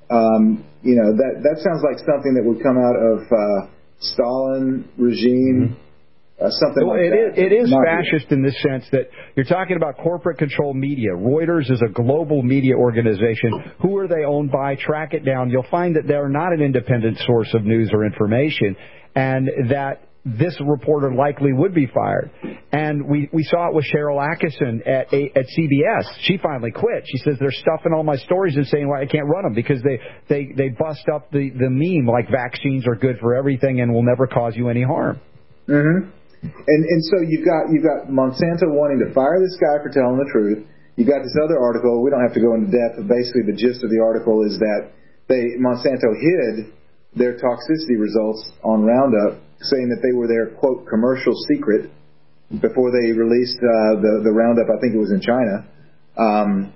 That sounds like something that would come out of Stalin regime, something like that. It is fascist in this sense that you're talking about corporate control media. Reuters is a global media organization. Who are they owned by? Track it down. You'll find that they're not an independent source of news or information, and that this reporter likely would be fired. And we saw it with Cheryl Atkinson at CBS. She finally quit. She says they're stuffing all my stories and saying, well, I can't run them because they bust up the meme like vaccines are good for everything and will never cause you any harm. Mm-hmm. And so you've got Monsanto wanting to fire this guy for telling the truth. You've got this other article. We don't have to go into depth, but basically the gist of the article is that Monsanto hid their toxicity results on Roundup, saying that they were their, quote, commercial secret before they released the Roundup. I think it was in China. And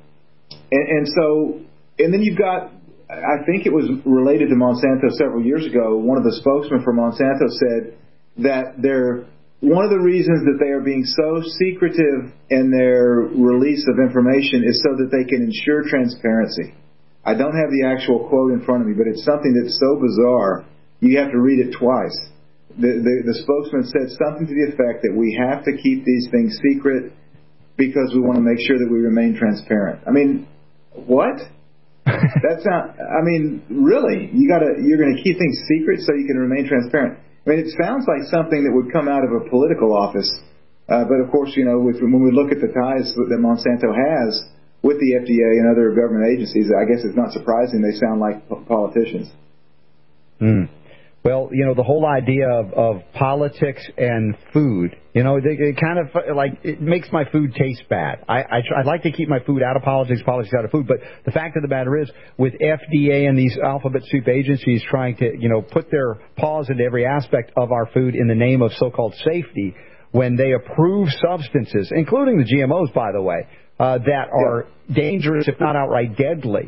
then you've got, I think it was related to Monsanto several years ago, one of the spokesmen for Monsanto said that one of the reasons that they are being so secretive in their release of information is so that they can ensure transparency. I don't have the actual quote in front of me, but it's something that's so bizarre, you have to read it twice. The spokesman said something to the effect that we have to keep these things secret because we want to make sure that we remain transparent. I mean, what? That's not. I mean, really? You're going to keep things secret so you can remain transparent? I mean, it sounds like something that would come out of a political office. But of course, when we look at the ties that Monsanto has with the FDA and other government agencies, I guess it's not surprising they sound like politicians. Well, the whole idea of politics and food, they kind of it makes my food taste bad. I'd like to keep my food out of politics out of food. But the fact of the matter is, with FDA and these alphabet soup agencies trying to, put their paws into every aspect of our food in the name of so-called safety, when they approve substances, including the GMOs, by the way, that are dangerous, if not outright deadly,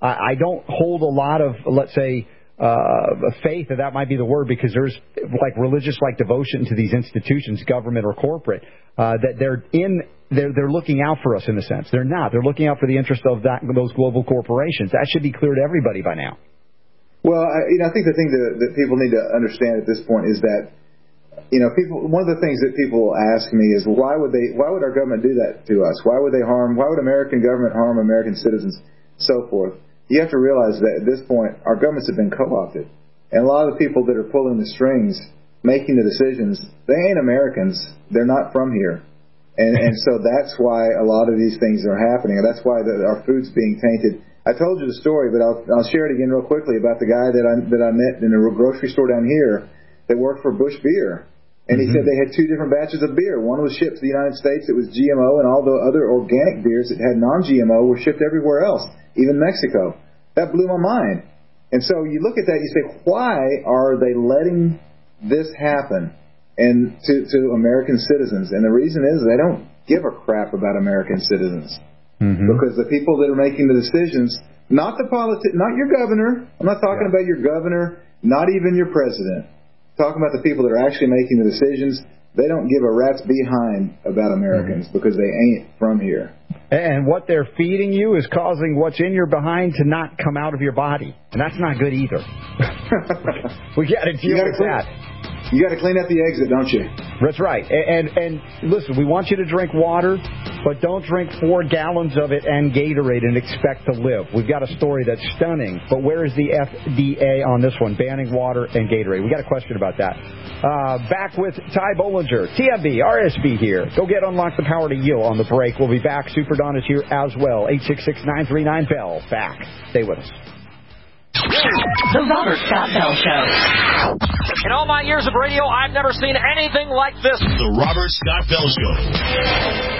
I don't hold a lot of, let's say, faith, that might be the word, because there's like religious like devotion to these institutions, government or corporate, that they're looking out for us in a sense. They're not. They're looking out for the interest of those global corporations. That should be clear to everybody by now. Well, I think the thing that people need to understand at this point is that, one of the things that people ask me is why would our government do that to us? Why would American government harm American citizens, so forth? You have to realize that at this point, our governments have been co-opted. And a lot of the people that are pulling the strings, making the decisions, they ain't Americans. They're not from here. And so that's why a lot of these things are happening. And that's why our food's being tainted. I told you the story, but I'll share it again real quickly about the guy that I met in a grocery store down here that worked for Busch Beer. And he said they had 2 different batches of beer. One was shipped to the United States that was GMO, and all the other organic beers that had non-GMO were shipped everywhere else, even Mexico. That blew my mind. And so you look at that, you say, why are they letting this happen and to American citizens? And the reason is they don't give a crap about American citizens. Because the people that are making the decisions, not your governor. I'm not talking about your governor, not even your president. I'm talking about the people that are actually making the decisions. They don't give a rat's behind about Americans because they ain't from here. And what they're feeding you is causing what's in your behind to not come out of your body. And that's not good either. We got to deal with that. You got to clean up the exit, don't you? That's right. And listen, we want you to drink water, but don't drink 4 gallons of it and Gatorade and expect to live. We've got a story that's stunning, but where is the FDA on this one, banning water and Gatorade? We got a question about that. Back with Ty Bollinger, TMB, RSB here. Go get Unlock the Power to Yield on the break. We'll be back. Super Don is here as well. 866-939-BELL. Back. Stay with us. The Robert Scott Bell Show. In all my years of radio, I've never seen anything like this. The Robert Scott Bell Show.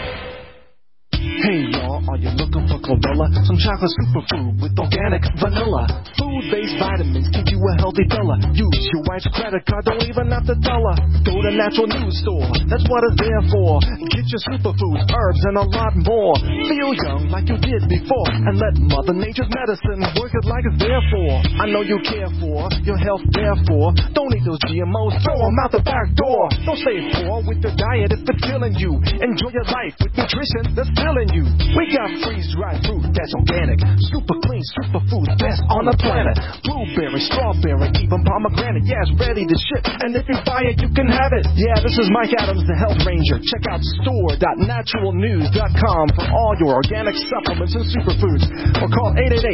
Hey y'all, are you looking for chlorella? Some chocolate superfood with organic vanilla. Food-based vitamins keep you a healthy fella. Use your wife's credit card, don't even have to tell her. Go to Natural News Store, that's what it's there for. Get your superfoods, herbs, and a lot more. Feel young like you did before. And let Mother Nature's medicine work it like it's there for. I know you care for your health, therefore. Don't eat those GMOs, throw them out the back door. Don't stay poor with your diet if it's killing you. Enjoy your life with nutrition that's filling you. We got freeze-dried fruit that's organic, super clean, superfood, best on the planet. Blueberry, strawberry, even pomegranate, yeah, it's ready to ship. And if you buy it, you can have it. Yeah, this is Mike Adams, the Health Ranger. Check out store.naturalnews.com for all your organic supplements and superfoods. Or call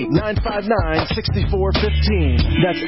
888-959-6415. That's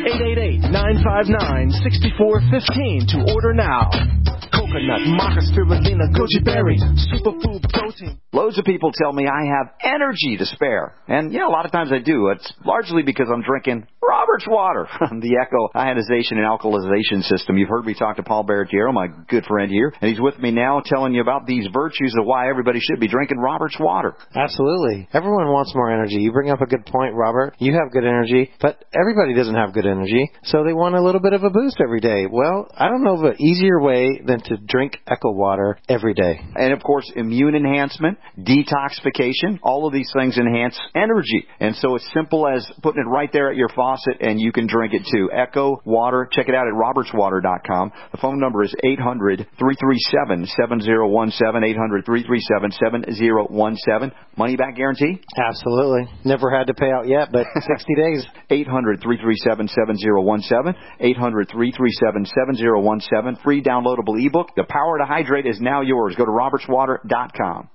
888-959-6415 to order now. Coconut, maca, spirulina, goji berry, superfood protein. Loads of people tell me I have energy to spare. And, a lot of times I do. It's largely because I'm drinking Robert's water, the Echo ionization and alkalization system. You've heard me talk to Paul Barrett-Guerrero, my good friend here, and he's with me now telling you about these virtues of why everybody should be drinking Robert's water. Absolutely. Everyone wants more energy. You bring up a good point, Robert. You have good energy, but everybody doesn't have good energy, so they want a little bit of a boost every day. Well, I don't know of an easier way than to drink Echo water every day. And, of course, immune enhancement, detoxification, all of these things enhance energy. And so it's simple as putting it right there at your faucet, and you can drink it too. Echo Water. Check it out at robertswater.com. The phone number is 800-337-7017, 800-337-7017. Money back guarantee? Absolutely. Never had to pay out yet, but 60 days. 800-337-7017, 800-337-7017. Free downloadable ebook. The Power to Hydrate is now yours. Go to robertswater.com.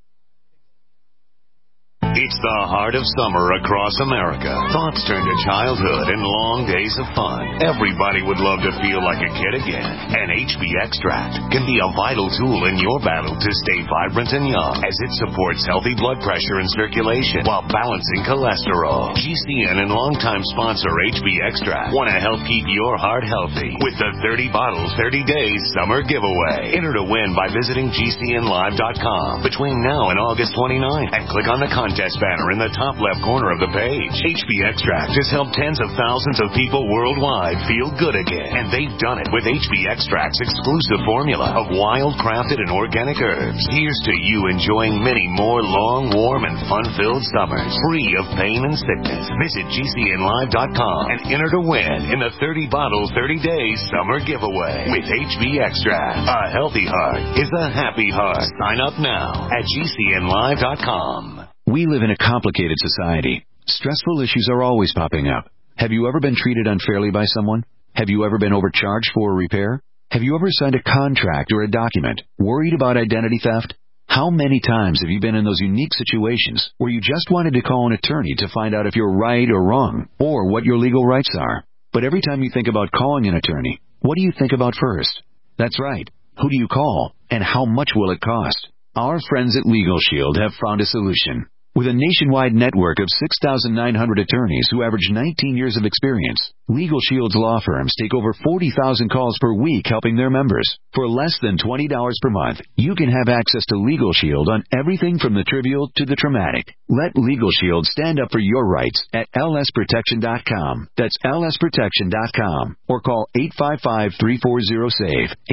It's the heart of summer across America. Thoughts turn to childhood and long days of fun. Everybody would love to feel like a kid again. And HB Extract can be a vital tool in your battle to stay vibrant and young, as it supports healthy blood pressure and circulation while balancing cholesterol. GCN and longtime sponsor HB Extract want to help keep your heart healthy with the 30 bottles, 30 days summer giveaway. Enter to win by visiting GCNlive.com between now and August 29 and click on the contest Access banner in the top left corner of the page. HB Extract has helped tens of thousands of people worldwide feel good again. And they've done it with HB Extract's exclusive formula of wild, crafted, and organic herbs. Here's to you enjoying many more long, warm, and fun-filled summers, free of pain and sickness. Visit GCNlive.com and enter to win in the 30 Bottles 30 Days Summer Giveaway with HB Extract. A healthy heart is a happy heart. Sign up now at GCNlive.com. We live in a complicated society. Stressful issues are always popping up. Have you ever been treated unfairly by someone? Have you ever been overcharged for a repair? Have you ever signed a contract or a document? Worried about identity theft? How many times have you been in those unique situations where you just wanted to call an attorney to find out if you're right or wrong, or what your legal rights are? But every time you think about calling an attorney, what do you think about first? That's right. Who do you call, and how much will it cost? Our friends at Legal Shield have found a solution. With a nationwide network of 6,900 attorneys who average 19 years of experience, Legal Shield's law firms take over 40,000 calls per week helping their members. For less than $20 per month, you can have access to Legal Shield on everything from the trivial to the traumatic. Let Legal Shield stand up for your rights at lsprotection.com. That's lsprotection.com. Or call 855-340-SAVE,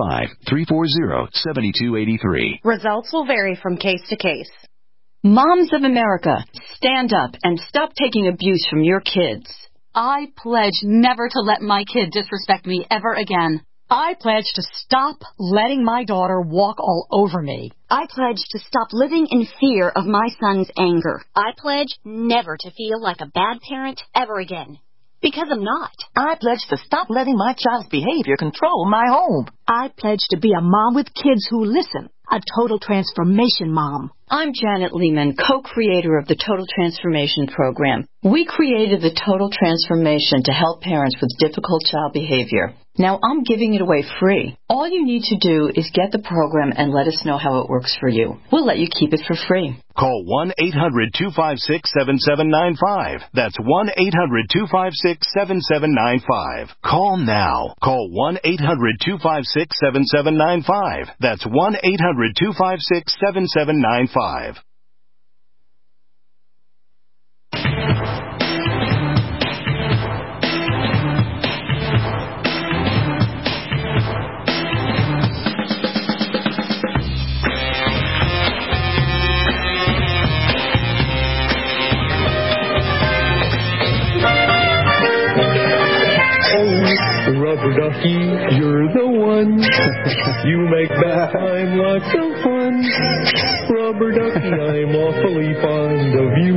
855-340-7283. Results will vary from case to case. Moms of America, stand up and stop taking abuse from your kids. I pledge never to let my kid disrespect me ever again. I pledge to stop letting my daughter walk all over me. I pledge to stop living in fear of my son's anger. I pledge never to feel like a bad parent ever again. Because I'm not. I pledge to stop letting my child's behavior control my home. I pledge to be a mom with kids who listen. A total transformation mom. I'm Janet Lehman, co-creator of the Total Transformation Program. We created the Total Transformation to help parents with difficult child behavior. Now I'm giving it away free. All you need to do is get the program and let us know how it works for you. We'll let you keep it for free. Call 1-800-256-7795. That's 1-800-256-7795. Call now. Call 1-800-256-7795. That's 1-800-256-7795. Rubber ducky, you're the one. You make bath time lots of fun. Rubber ducky, I'm awfully fond of you.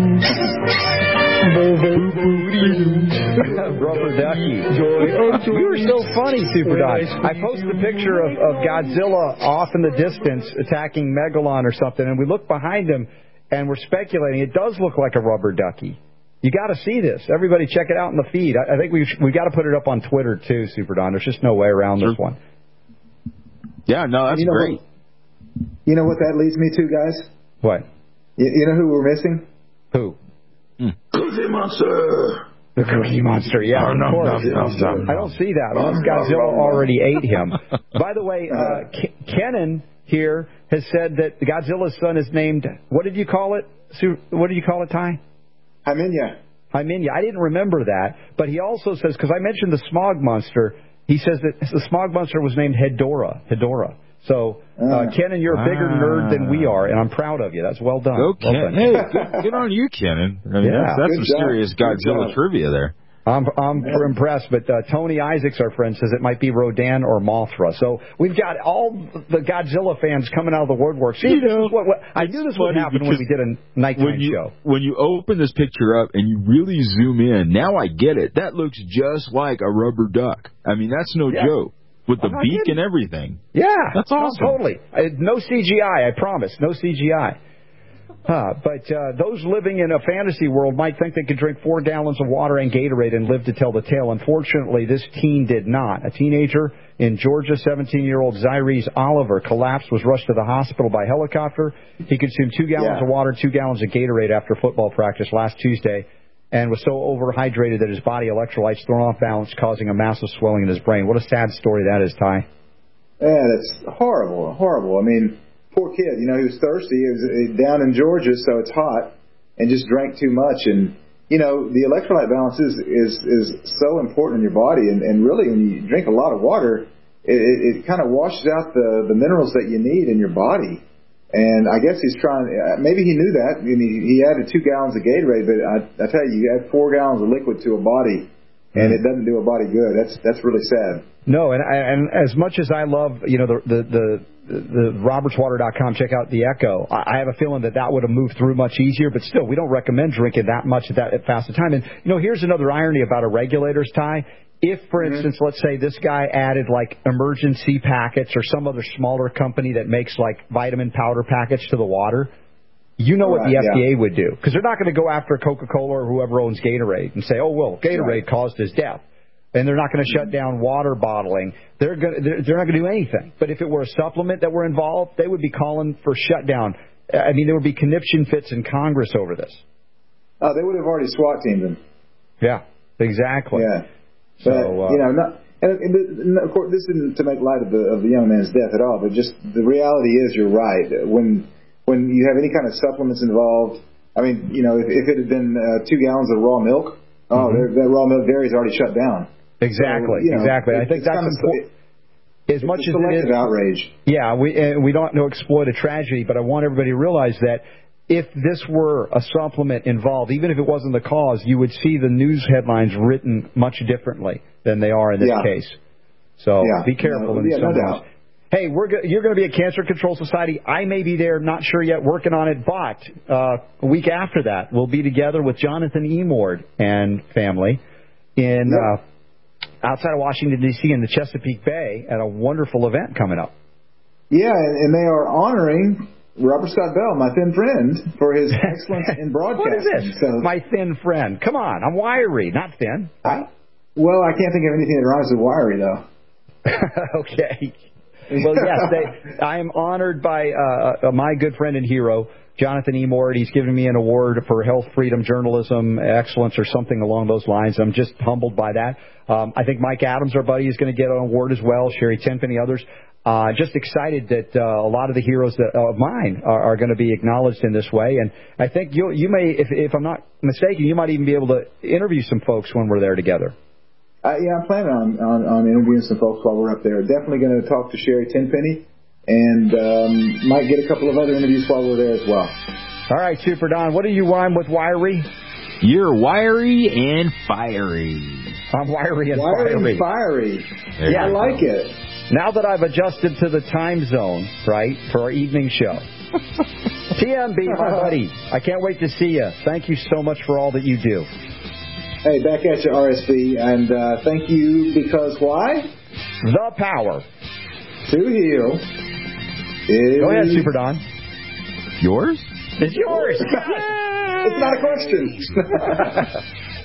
Rubber ducky. You were so funny, Super Don. I posted a picture of Godzilla off in the distance attacking Megalon or something, and we look behind him, and we're speculating. It does look like a rubber ducky. You got to see this. Everybody check it out in the feed. I think we got to put it up on Twitter, too, Super Don. There's just no way around this one. Yeah, no, that's great. You know what that leads me to, guys? What? You know who we're missing? Who? Cookie Monster. The Cookie Monster, yeah, of course. I don't see that unless Godzilla already ate him. By the way, Kenan here has said that Godzilla's son is named, what did you call it? What did you call it, Ty? Hyminia. I didn't remember that, but he also says, because I mentioned the Smog Monster, he says that the Smog Monster was named Hedorah. So, Kenan, you're a bigger nerd than we are, and I'm proud of you. That's well done. Go, Kenan. Hey, good on you, Kenan. I mean, that's some serious Godzilla trivia there. I'm impressed, but Tony Isaacs, our friend, says it might be Rodan or Mothra. So we've got all the Godzilla fans coming out of the woodwork. See, I knew this would happen when we did a nighttime show. When you open this picture up and you really zoom in, now I get it. That looks just like a rubber duck. I mean, that's no joke. With the beak and everything. Yeah. That's awesome. No, totally. No CGI, I promise. No CGI. But those living in a fantasy world might think they could drink 4 gallons of water and Gatorade and live to tell the tale. Unfortunately, this teen did not. A teenager in Georgia, 17-year-old Zyrese Oliver, collapsed, was rushed to the hospital by helicopter. He consumed 2 gallons of water, 2 gallons of Gatorade after football practice last Tuesday, and was so overhydrated that his body electrolytes thrown off balance, causing a massive swelling in his brain. What a sad story that is, Ty. Yeah, that's horrible. I mean, poor kid. You know, he was thirsty. He was down in Georgia, so it's hot. and just drank too much. And, the electrolyte balance is so important in your body. And really, when you drink a lot of water, it kind of washes out the minerals that you need in your body. And I guess he's trying, maybe he knew that. He added 2 gallons of Gatorade, but I tell you add 4 gallons of liquid to a body, and it doesn't do a body good. That's really sad. No, and as much as I love, the RobertsWater.com, check out the Echo. I have a feeling that would have moved through much easier, but still, we don't recommend drinking that much at that fast a time. And, here's another irony about a regulator's tie. If, for instance, let's say this guy added like emergency packets or some other smaller company that makes like vitamin powder packets to the water, what the FDA would do. Because they're not going to go after Coca-Cola or whoever owns Gatorade and say, oh, well, Gatorade caused his death. And they're not going to shut down water bottling. They're not going to do anything. But if it were a supplement that were involved, they would be calling for shutdown. I mean, there would be conniption fits in Congress over this. Oh, they would have already SWAT teamed them. Yeah, exactly. Yeah. But, and of course, this isn't to make light of the young man's death at all, but just the reality is, you're right. When you have any kind of supplements involved, I mean, if it had been 2 gallons of raw milk, that raw milk dairy is already shut down. Exactly, so, exactly. I think that's important. As much as it is outrage. Yeah, we don't want to exploit a tragedy, but I want everybody to realize that if this were a supplement involved, even if it wasn't the cause, you would see the news headlines written much differently than they are in this case. So be careful in these no Hey, you're going to be at Cancer Control Society. I may be there, not sure yet, working on it, but a week after that, we'll be together with Jonathan Emord and family in outside of Washington, D.C. in the Chesapeake Bay at a wonderful event coming up. Yeah, and they are honoring Robert Scott Bell, my thin friend, for his excellence in broadcasting. What is this? My thin friend. Come on, I'm wiry, not thin. Well, I can't think of anything that rhymes with wiry, though. Okay. Well, yes, I am honored by my good friend and hero, Jonathan Emord. He's given me an award for health, freedom, journalism, excellence, or something along those lines. I'm just humbled by that. I think Mike Adams, our buddy, is going to get an award as well, Sherry Tenpenny, others. Just excited that a lot of the heroes of mine are going to be acknowledged in this way. And I think you may, if I'm not mistaken, you might even be able to interview some folks when we're there together. I'm planning on interviewing some folks while we're up there. Definitely going to talk to Sherry Tenpenny, and might get a couple of other interviews while we're there as well. All right, Super Don, what do you rhyme with wiry? You're wiry and fiery. I'm wiry and fiery. Wiry and fiery. Yeah, I like it. Now that I've adjusted to the time zone, right, for our evening show. TMB, my buddy, I can't wait to see you. Thank you so much for all that you do. Hey, back at you, RSB, and thank you because why? The power to heal is... Go ahead, Super Don. Yours? It's yours. It's not a question.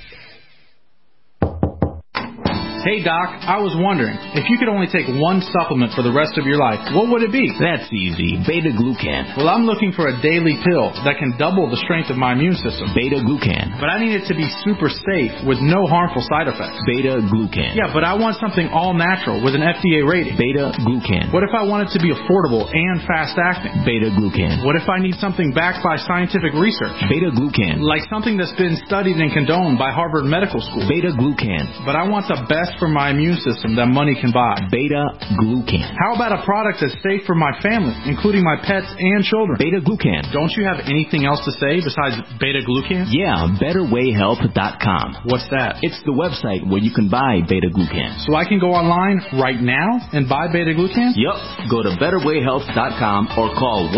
Hey, Doc, I was wondering, if you could only take one supplement for the rest of your life, what would it be? That's easy. Beta-glucan. Well, I'm looking for a daily pill that can double the strength of my immune system. Beta-glucan. But I need it to be super safe with no harmful side effects. Beta-glucan. Yeah, but I want something all-natural with an FDA rating. Beta-glucan. What if I want it to be affordable and fast-acting? Beta-glucan. What if I need something backed by scientific research? Beta-glucan. Like something that's been studied and condoned by Harvard Medical School. Beta-glucan. But I want the best for my immune system that money can buy. Beta-glucan. How about a product that's safe for my family, including my pets and children? Beta-glucan. Don't you have anything else to say besides beta-glucan? Yeah, BetterWayHealth.com. What's that? It's the website where you can buy beta-glucan. So I can go online right now and buy beta-glucan? Yep. Go to BetterWayHealth.com or call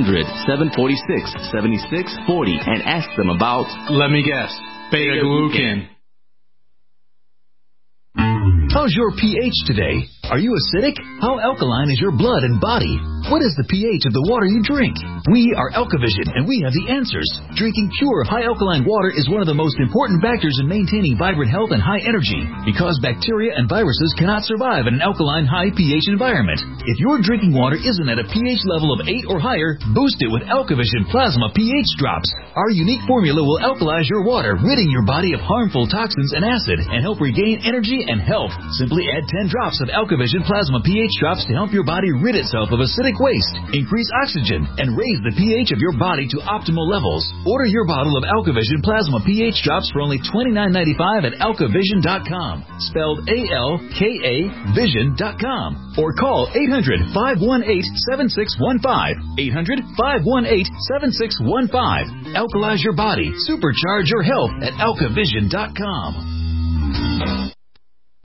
1-800-746-7640 and ask them about... Let me guess. Beta-glucan. How's your pH today? Are you acidic? How alkaline is your blood and body? What is the pH of the water you drink? We are Alkavision, and we have the answers. Drinking pure, high alkaline water is one of the most important factors in maintaining vibrant health and high energy, because bacteria and viruses cannot survive in an alkaline, high pH environment. If your drinking water isn't at a pH level of 8 or higher, boost it with Alkavision Plasma pH Drops. Our unique formula will alkalize your water, ridding your body of harmful toxins and acid, and help regain energy and health. Simply add 10 drops of Alkavision Plasma pH Drops to help your body rid itself of acidic shrink waste, increase oxygen, and raise the pH of your body to optimal levels. Order your bottle of AlkaVision Plasma pH drops for only $29.95 at AlkaVision.com. Spelled ALKA Vision.com. Or call 800-518-7615. 800-518-7615. Alkalize your body. Supercharge your health at AlkaVision.com.